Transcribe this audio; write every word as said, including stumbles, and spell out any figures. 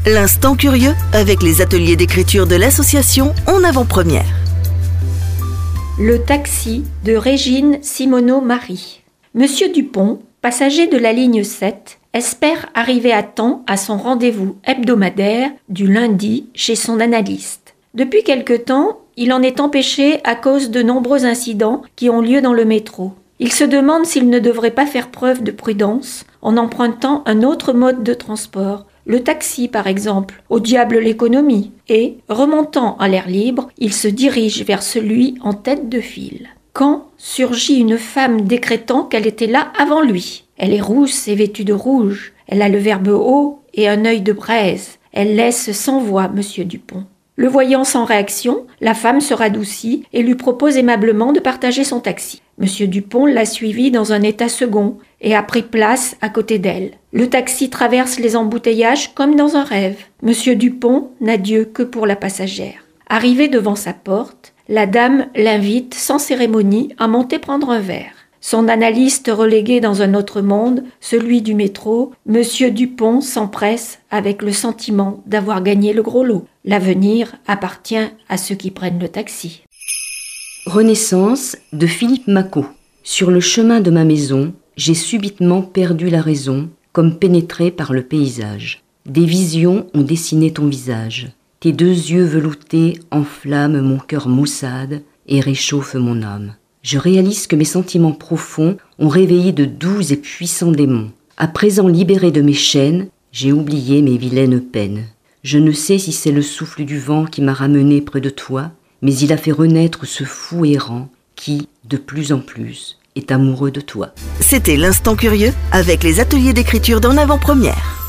L'instant curieux avec les ateliers d'écriture de l'association En Avant-Première. Le taxi de Régine Simoneau-Marie. Monsieur Dupont, passager de la ligne sept, espère arriver à temps à son rendez-vous hebdomadaire du lundi chez son analyste. Depuis quelque temps, il en est empêché à cause de nombreux incidents qui ont lieu dans le métro. Il se demande s'il ne devrait pas faire preuve de prudence en empruntant un autre mode de transport, le taxi par exemple, au diable l'économie, et, remontant à l'air libre, il se dirige vers celui en tête de file. Quand surgit une femme décrétant qu'elle était là avant lui. Elle est rousse et vêtue de rouge, elle a le verbe haut et un œil de braise, elle laisse sans voix Monsieur Dupont. Le voyant sans réaction, la femme se radoucit et lui propose aimablement de partager son taxi. Monsieur Dupont l'a suivie dans un état second et a pris place à côté d'elle. Le taxi traverse les embouteillages comme dans un rêve. Monsieur Dupont n'a d'yeux que pour la passagère. Arrivé devant sa porte, la dame l'invite sans cérémonie à monter prendre un verre. Son analyste relégué dans un autre monde, celui du métro, Monsieur Dupont s'empresse avec le sentiment d'avoir gagné le gros lot. L'avenir appartient à ceux qui prennent le taxi. Renaissance de Philippe Maco. Sur le chemin de ma maison, j'ai subitement perdu la raison, comme pénétré par le paysage. Des visions ont dessiné ton visage. Tes deux yeux veloutés enflamment mon cœur maussade et réchauffent mon âme. Je réalise que mes sentiments profonds ont réveillé de doux et puissants démons. À présent libéré de mes chaînes, j'ai oublié mes vilaines peines. Je ne sais si c'est le souffle du vent qui m'a ramené près de toi, mais il a fait renaître ce fou errant qui, de plus en plus, est amoureux de toi. C'était l'Instant Curieux avec les ateliers d'écriture d'En Avant-Première.